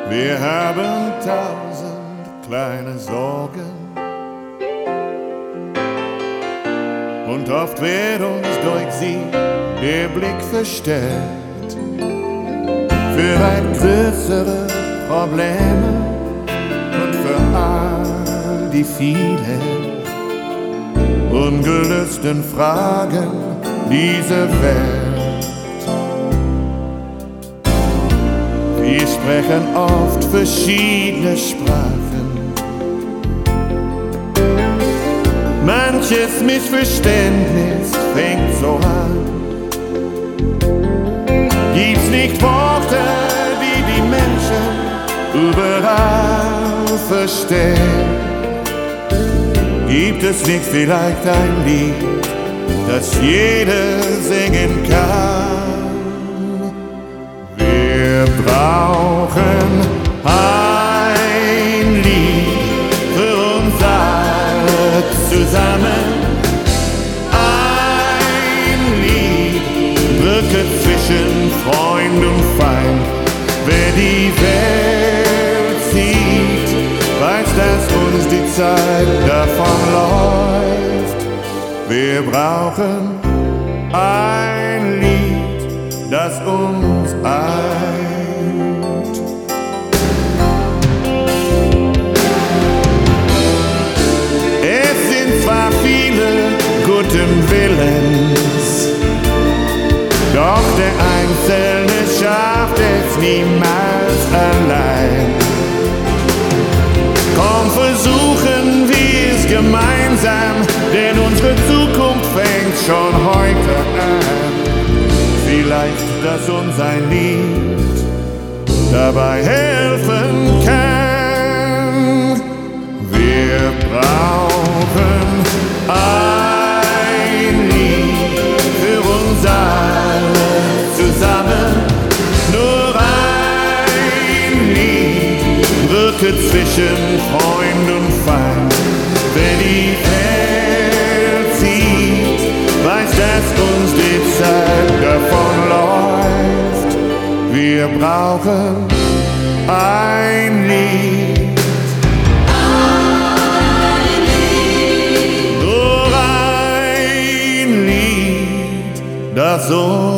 Wir haben 1000 kleine Sorgen und oft wird uns durch sie der Blick verstellt für weit größere Probleme und für all die vielen ungelösten Fragen dieser Welt. Wir sprechen oft verschiedene Sprachen. Manches Missverständnis fängt so an. Gibt's nicht Worte, die die Menschen überall verstehen? Gibt es nicht vielleicht ein Lied, das jeder singen kann? Wir brauchen ein Lied für uns alle zusammen. Ein Lied, Brücke zwischen Freund und Feind. Wer die Welt sieht, weiß, dass uns die Zeit davonläuft. Wir brauchen ein Lied, das uns eint. Es sind zwar viele guten Willens, doch der Einzelne schafft es niemals allein. Komm, versuchen wir es gemeinsam, denn unsere Zukunft fängt schon heute an. Vielleicht, dass uns ein Lied dabei helfen kann. Wir brauchen ein Lied für uns alle zusammen. Nur ein Lied, Brücke zwischen Freund und Feind. Wer die Welt sieht, weiß, dass uns die Zeit davonläuft. Wir brauchen ein Lied. Nur ein Lied, das uns